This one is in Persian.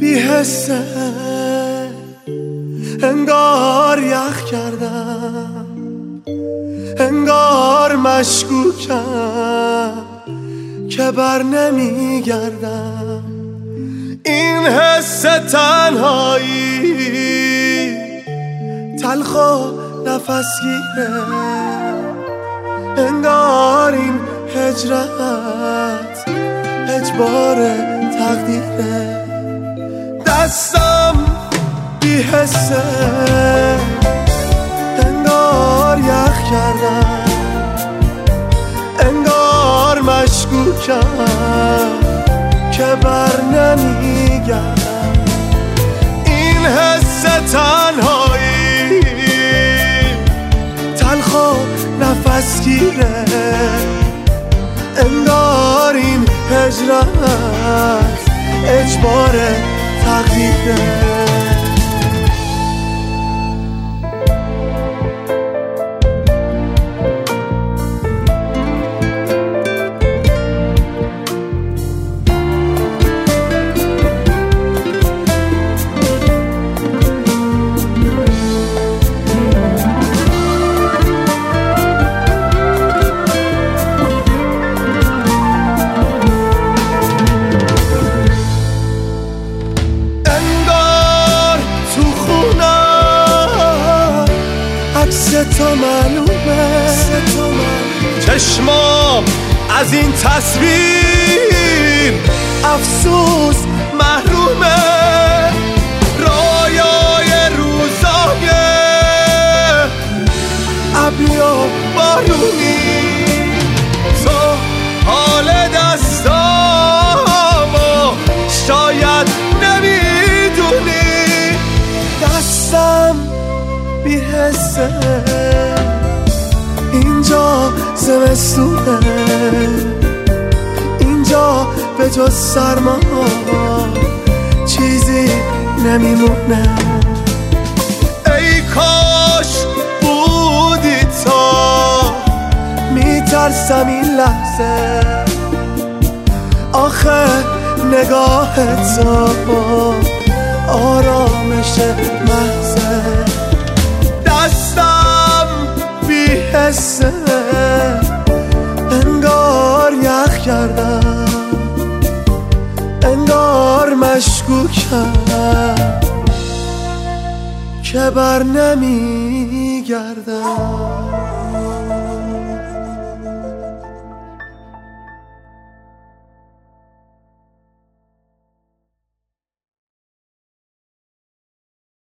حسه، انگار یخ کردم، انگار مشکوکم که بر نمیگردم. این حس تنهایی تلخ و نفس گیره، انگار این هجرت اجبار تقدیره. دستم بی حسه، انگار یخ کردم، انگار مشکوکم که بر نمیگردم. این حس تنهایی تلخ و نفس گیره، انگار این هجرت اجبار تقدیره. تو معلومه، چشمام از این تصویر افسوس محرومه. رایای روزای ابری و بارونی، تو حال دستامو شاید نمیدونی. دستم بی حسه، اینجا زمستونه، اینجا به جز سرما چیزی نمیمونه. ای کاش بودی تو، میترسم این لحظه، آخه نگاه تو آرامش محضه. دستم بی حسه، انگار یخ کردم، انگار مشکوکم که بر نمیگردم.